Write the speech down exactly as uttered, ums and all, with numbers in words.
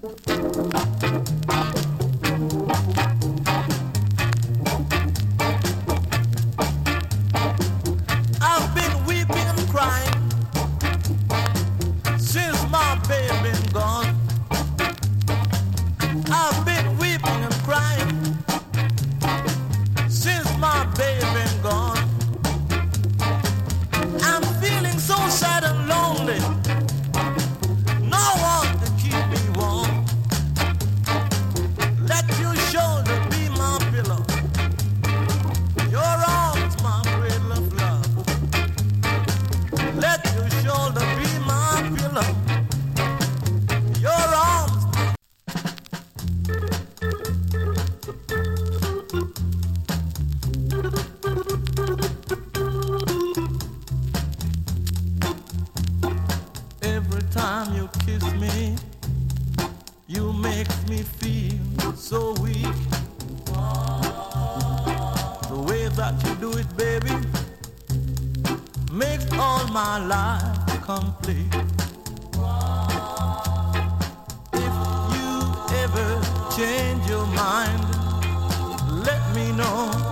I've been weeping and crying since my baby been gone. I've been weeping and crying since my baby been gone. I'm feeling so sad and lonely. No one to keep me warm. Let your shoulder be my pillow. Your arms my cradle of love. Let your shoulder be my pillow. Your arms. Every time you kiss me, you make me feel so weak. The way that you do it, baby, makes all my life complete. If you ever change your mind, let me know.